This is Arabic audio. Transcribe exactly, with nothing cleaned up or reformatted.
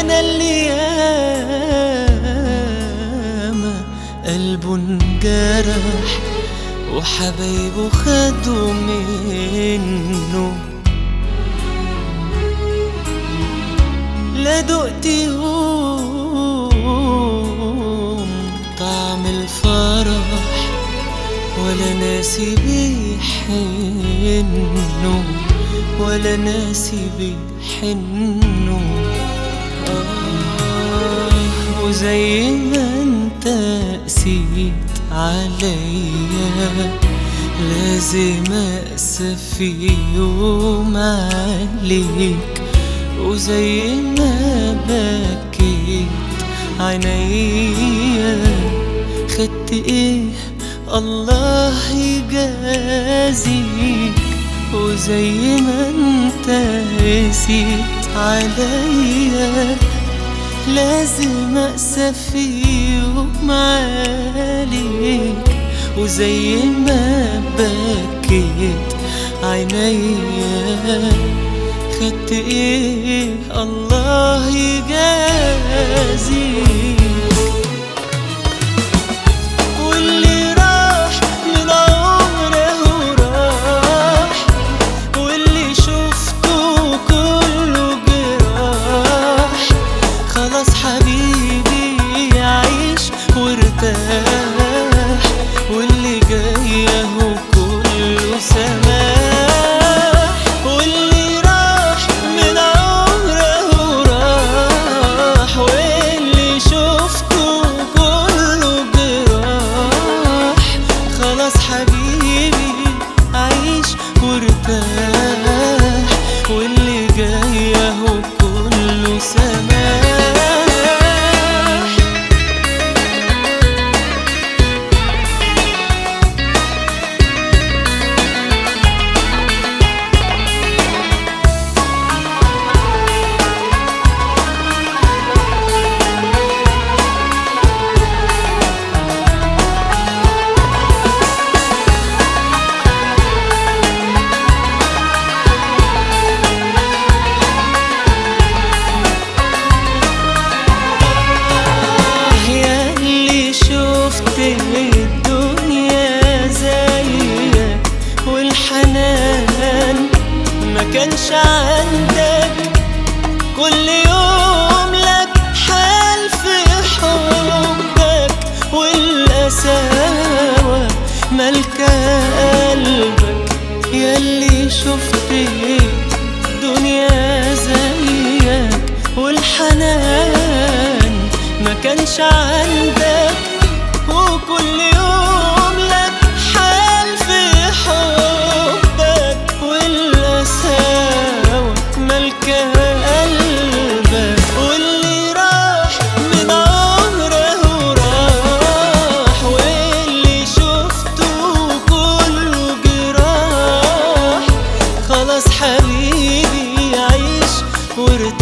وانا اللي ياما قلبه انجرح وحبايبه خدوا منه. لا دقت يوم طعم الفرح ولا ناسي بيحنه ولا ناسي بيحنه. آه وزي ما انت قسيت عليا لازم أقسى في يوم عليك، وزي ما بكيت عينيا خدت ايه الله يجازيك، وزي ما انت قسيت عليا لازم أقسى في يوم عليك، وزي ما بكيت عينيا خدت ايه الله يجازيك. واللي راح من عمره راح، واللي شفته كله جراح، خلاص حبيبي عيش وارتاح، واللي جاي اهو كله سماح. واللي راح من عمره راح، واللي شفته كله جراح، خلاص حبيبي عيش وارتاح، واللي جاي اهو كله سماح. الدنيا زيك والحنان ما كانش عندك، كل يوم لك حال في حبك، والقساوة مالكة قلبك ياللي شفت الدنيا زيك والحنان ما كانش عندك، وكل يوم لك حال في حبك، والقساوة مالكة قلبك. واللي راح من عمره راح، واللي شفته كله جراح، خلاص حبيبي عيش وارتاح،